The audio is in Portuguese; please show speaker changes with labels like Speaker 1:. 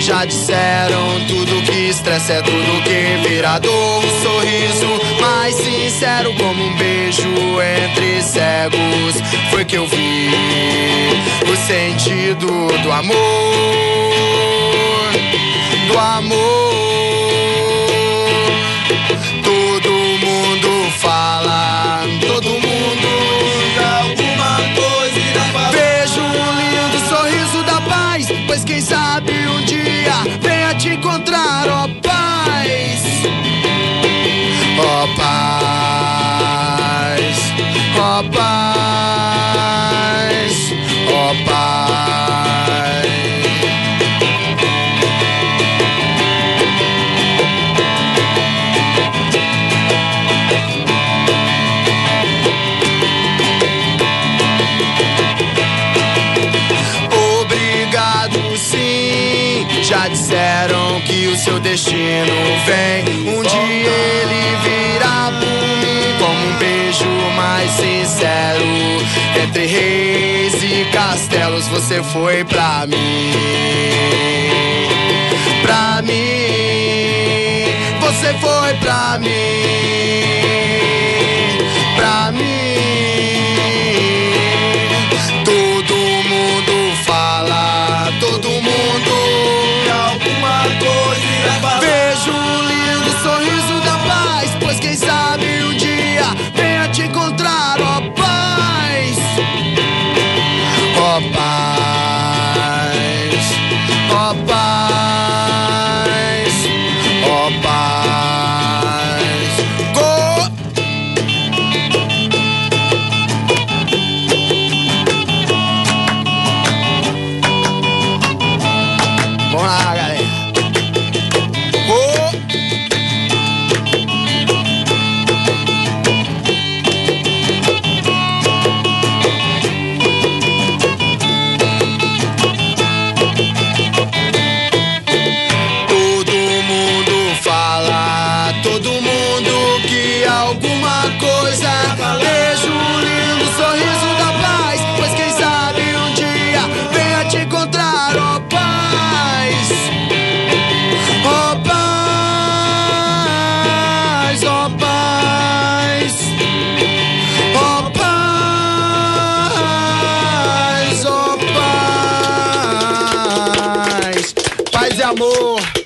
Speaker 1: Já disseram tudo que estressa é tudo que vira dor. Um sorriso mais sincero como um beijo entre cegos. Foi que eu vi o sentido do amor. Do amor. Todo mundo fala, todo mundo alguma coisa irá falar. Vejo um lindo sorriso da paz, pois quem sabe um dia venha te encontrar, ó paz. Ó paz, ó paz, ó paz. Já disseram que o seu destino vem. Um dia ele virá por mim como um beijo mais sincero. Entre reis e castelos você foi pra mim. Pra mim, você foi pra mim. Pra mim. Todo mundo fala, todo mundo. Vejo um lindo sorriso da paz, pois quem sabe um dia venha te encontrar, ó paz. Ó paz, ó paz, ó paz. Go! Vamos lá, galera. Todo mundo que alguma coisa. Vejo um lindo sorriso da paz, pois quem sabe um dia venha te encontrar, ó paz. Ó paz, ó paz, ó paz, ó paz. Paz e amor.